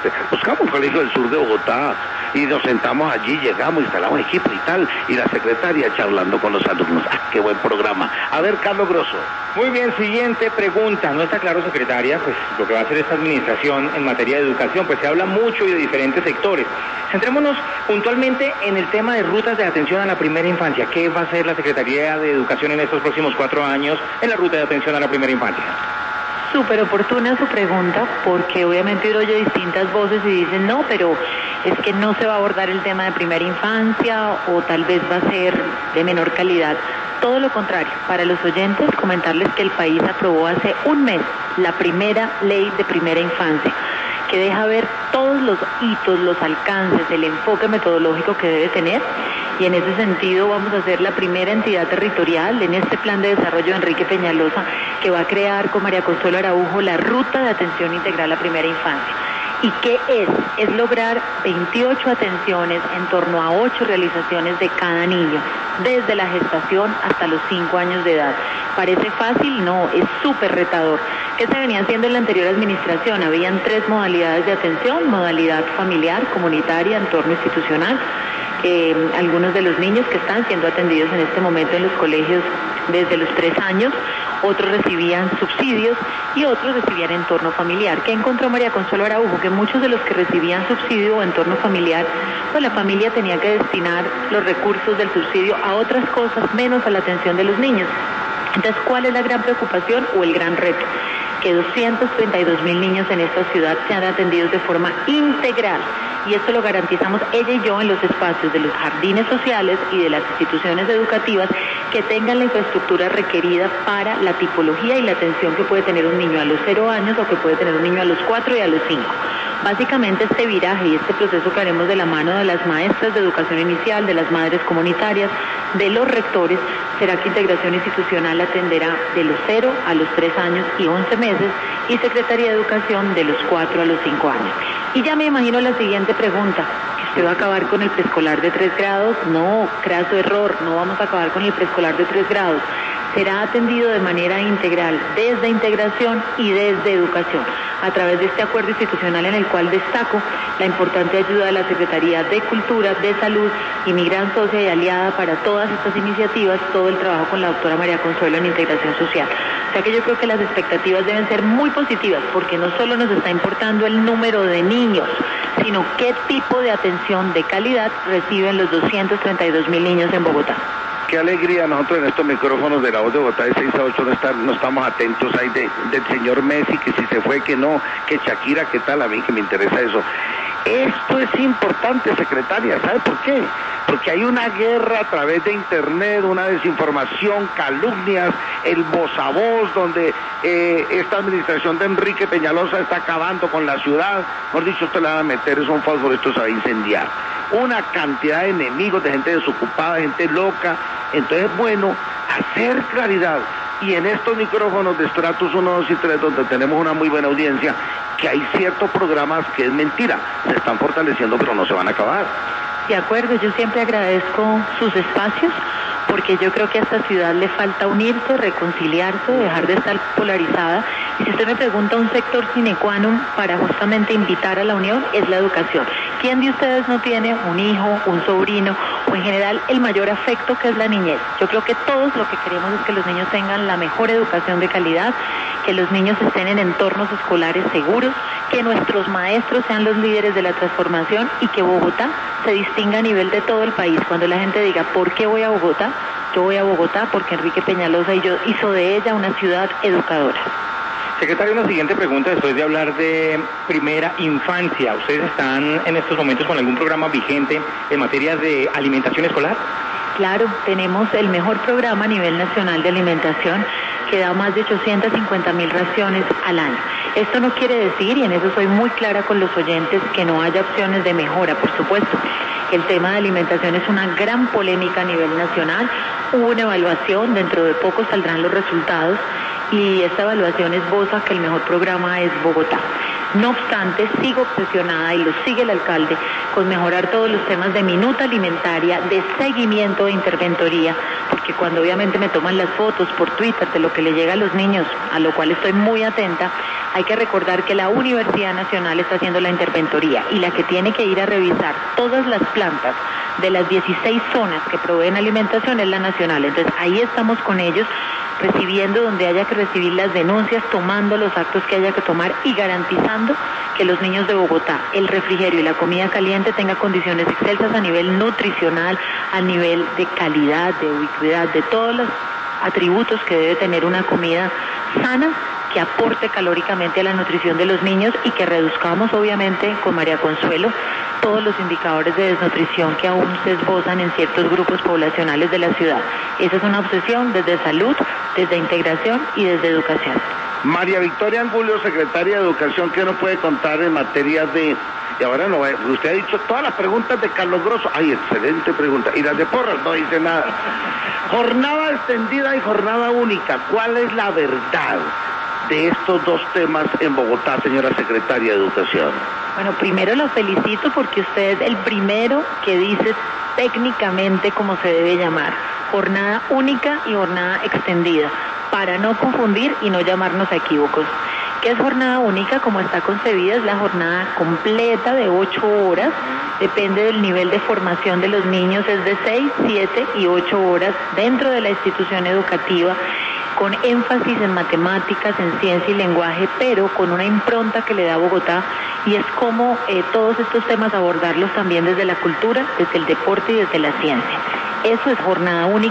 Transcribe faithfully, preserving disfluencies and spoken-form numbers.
este, buscamos un colegio del sur de Bogotá y nos sentamos allí, llegamos, instalamos equipo y tal, y la secretaria charlando con los alumnos. ¡Ah, qué buen programa! A ver, Carlos Grosso. Muy bien, siguiente pregunta. No está claro, secretaria, pues lo que va a hacer esta administración en materia de educación, pues se habla mucho y de diferentes sectores. Centrémonos puntualmente en el tema de rutas de atención a la primera infancia. ¿Qué va a hacer la Secretaría de Educación en estos próximos cuatro años en la ruta de atención a la primera infancia? Súper oportuna su pregunta, porque obviamente yo oye distintas voces y dicen, no, pero es que no se va a abordar el tema de primera infancia o tal vez va a ser de menor calidad. Todo lo contrario, para los oyentes, comentarles que el país aprobó hace un mes la primera ley de primera infancia, que deja ver todos los hitos, los alcances, el enfoque metodológico que debe tener, y en ese sentido vamos a ser la primera entidad territorial en este plan de desarrollo de Enrique Peñalosa, que va a crear con María Consuelo Araujo la ruta de atención integral a primera infancia. ¿Y qué es? Es lograr veintiocho atenciones en torno a ocho realizaciones de cada niño, desde la gestación hasta los cinco años de edad. ¿Parece fácil? No, es súper retador. ¿Qué se venía haciendo en la anterior administración? Habían tres modalidades de atención: modalidad familiar, comunitaria, entorno institucional. Eh, algunos de los niños que están siendo atendidos en este momento en los colegios desde los tres años, otros recibían subsidios y otros recibían entorno familiar. ¿Qué encontró María Consuelo Araujo? Que muchos de los que recibían subsidio o entorno familiar, pues la familia tenía que destinar los recursos del subsidio a otras cosas menos a la atención de los niños. Entonces, ¿cuál es la gran preocupación o el gran reto? Que doscientos treinta y dos mil niños en esta ciudad sean atendidos de forma integral, y esto lo garantizamos ella y yo en los espacios de los jardines sociales y de las instituciones educativas que tengan la infraestructura requerida para la tipología y la atención que puede tener un niño a los cero años o que puede tener un niño a los cuatro y a los cinco. Básicamente este viraje y este proceso que haremos de la mano de las maestras de educación inicial, de las madres comunitarias, de los rectores, será que Integración Institucional atenderá de los cero a los tres años y once meses y Secretaría de Educación de los cuatro a los cinco años. Y ya me imagino la siguiente pregunta: ¿usted va a acabar con el preescolar de tres grados? No, craso error, no vamos a acabar con el preescolar de tres grados. Será atendido de manera integral, desde integración y desde educación, a través de este acuerdo institucional en el cual destaco la importante ayuda de la Secretaría de Cultura, de Salud y mi gran socia y aliada para todas estas iniciativas, todo el trabajo con la doctora María Consuelo en integración social. O sea que yo creo que las expectativas deben ser muy positivas, porque no solo nos está importando el número de niños, sino qué tipo de atención de calidad reciben los doscientos treinta y dos mil niños en Bogotá. Qué alegría nosotros en estos micrófonos de la voz de Bogotá de seis a ocho no, estar, no estamos atentos ahí de, del señor Messi, que si se fue, que no, que Shakira, qué tal, a mí que me interesa eso. Esto es importante, secretaria, ¿sabe por qué? Porque hay una guerra a través de internet, una desinformación, calumnias, el voz a voz, donde eh, esta administración de Enrique Peñalosa está acabando con la ciudad. Por dicho, usted le va a meter, es un fósforo, esto se va a incendiar. Una cantidad de enemigos, de gente desocupada, de gente loca. Entonces, bueno, hacer claridad. Y en estos micrófonos de Stratus uno, dos y tres, donde tenemos una muy buena audiencia, que hay ciertos programas que es mentira, se están fortaleciendo, pero no se van a acabar. De acuerdo, yo siempre agradezco sus espacios, porque yo creo que a esta ciudad le falta unirse, reconciliarse, dejar de estar polarizada. Y si usted me pregunta, un sector sine qua non para justamente invitar a la unión es la educación. ¿Quién de ustedes no tiene un hijo, un sobrino o en general el mayor afecto que es la niñez? Yo creo que todos lo que queremos es que los niños tengan la mejor educación de calidad, que los niños estén en entornos escolares seguros, que nuestros maestros sean los líderes de la transformación y que Bogotá se distinga a nivel de todo el país. Cuando la gente diga, ¿por qué voy a Bogotá? Yo voy a Bogotá porque Enrique Peñalosa y yo hizo de ella una ciudad educadora. Secretario, una siguiente pregunta después de hablar de primera infancia. ¿Ustedes están en estos momentos con algún programa vigente en materia de alimentación escolar? Claro, tenemos el mejor programa a nivel nacional de alimentación que da más de ochocientas cincuenta mil raciones al año. Esto no quiere decir, y en eso soy muy clara con los oyentes, que no haya opciones de mejora, por supuesto. El tema de alimentación es una gran polémica a nivel nacional. Hubo una evaluación, dentro de poco saldrán los resultados, y esta evaluación esboza que el mejor programa es Bogotá. No obstante, sigo obsesionada, y lo sigue el alcalde, con mejorar todos los temas de minuta alimentaria, de seguimiento, de interventoría, porque cuando obviamente me toman las fotos por Twitter de lo que le llega a los niños, a lo cual estoy muy atenta, hay que recordar que la Universidad Nacional está haciendo la interventoría, y la que tiene que ir a revisar todas las plantas de las dieciséis zonas que proveen alimentación es la nacional. Entonces ahí estamos con ellos, recibiendo donde haya que recibir las denuncias, tomando los actos que haya que tomar y garantizando que los niños de Bogotá, el refrigerio y la comida caliente tenga condiciones excelsas a nivel nutricional, a nivel de calidad, de ubicuidad, de todos los atributos que debe tener una comida sana, que aporte calóricamente a la nutrición de los niños, y que reduzcamos obviamente con María Consuelo todos los indicadores de desnutrición que aún se esbozan en ciertos grupos poblacionales de la ciudad. Esa es una obsesión desde salud, desde integración y desde educación. María Victoria Angulo, secretaria de Educación, ¿qué nos puede contar en materia de... Y ahora no, usted ha dicho todas las preguntas de Carlos Grosso. Ay, excelente pregunta. Y las de Porras no dice nada. Jornada extendida y jornada única. ¿Cuál es la verdad de estos dos temas en Bogotá, señora secretaria de Educación? Bueno, primero lo felicito porque usted es el primero que dice técnicamente cómo se debe llamar: jornada única y jornada extendida, para no confundir y no llamarnos a equívocos. ¿Qué es jornada única? Como está concebida, es la jornada completa de ocho horas, depende del nivel de formación de los niños, es de seis, siete y ocho horas dentro de la institución educativa, con énfasis en matemáticas, en ciencia y lenguaje, pero con una impronta que le da Bogotá, y es como eh, todos estos temas abordarlos también desde la cultura, desde el deporte y desde la ciencia. Eso es jornada única.